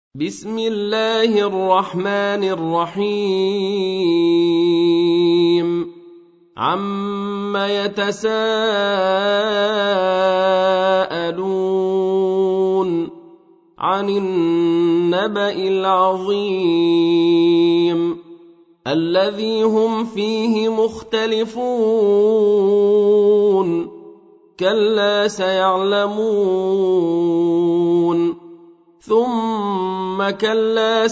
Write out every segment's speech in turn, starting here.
بسم الله الرحمن الرحيم عم يتساءلون عن النبأ العظيم الذي هم فيه مختلفون كلا سيعلمون ثم كلا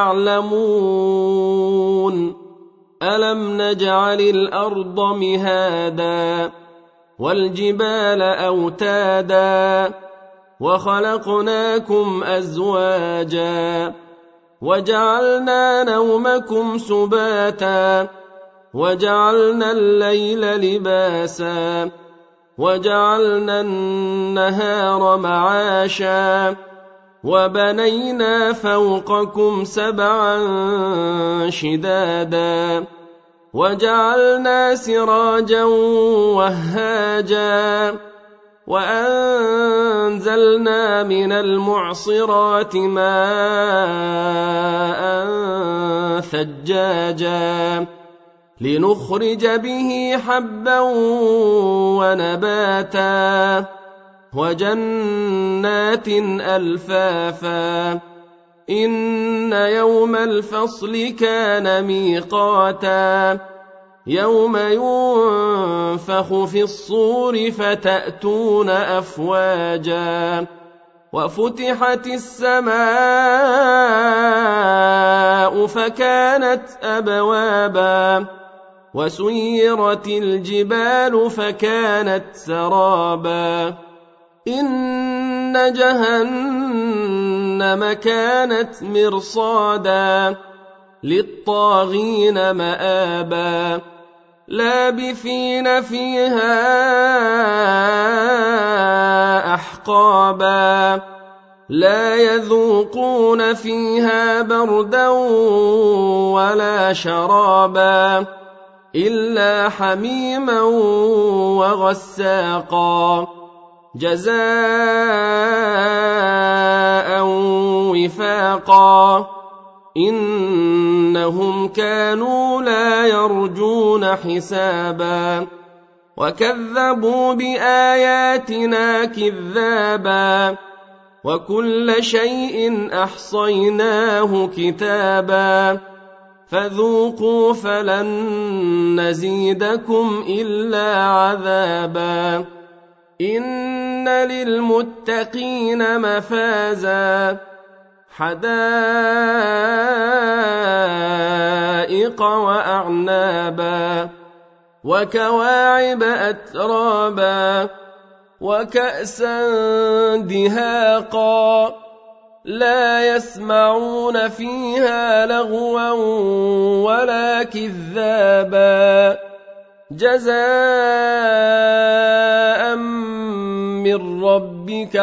سيعلمون ألم نجعل الأرض مهادا والجبال أوتادا وخلقناكم أزواجا وجعلنا نومكم سباتا وجعلنا الليل لباسا وجعلنا النهار معاشا وبنينا فوقكم سبعا شدادا وجعلنا سراجا وهاجا وأنزلنا من المعصرات ماء ثجاجا لنخرج به حبا ونباتا وجنات ألفافا إن يوم الفصل كان ميقاتا يوم ينفخ في الصور فتأتون أفواجا وفتحت السماء فكانت أبوابا وسيرت الجبال فكانت سرابا إن جهنم كانت مرصادا للطاغين مآبا لابثين فيها أحقابا لا يذوقون فيها بردا ولا شرابا إلا حميما وغساقا جزاء وفاقا إنهم كانوا لا يرجون حسابا وكذبوا بآياتنا كذابا وكل شيء أحصيناه كتابا فذوقوا فلن نزيدكم إلا عذابا إن للمتقين مفازا حدائق وأعنابا وكواعب أترابا وكأسا دهاقا لا يسمعون فيها لغوا ولا كذابا جزاء من ربك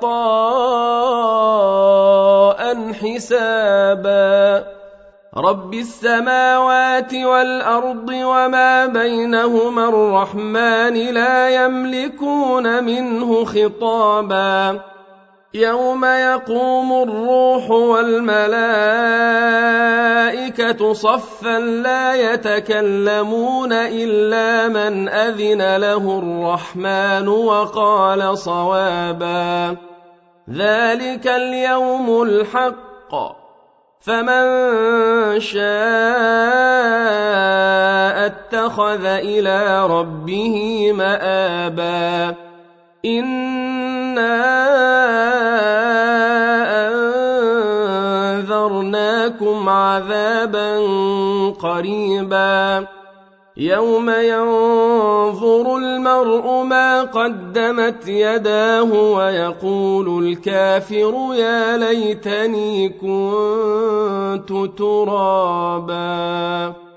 عطاء حسابا رب السماوات والأرض وما بينهما الرحمن لا يملكون منه خطابا يوم يقوم الروح والملائكة صفا لا يتكلمون إلا من أذن له الرحمن وقال صوابا ذلك اليوم الحق فمن شاء اتخذ إلى ربه مآبا إنا أنذرناكم عذابا قريبا يوم ينظر المرء ما قدمت يداه ويقول الكافر يا ليتني كنت ترابا.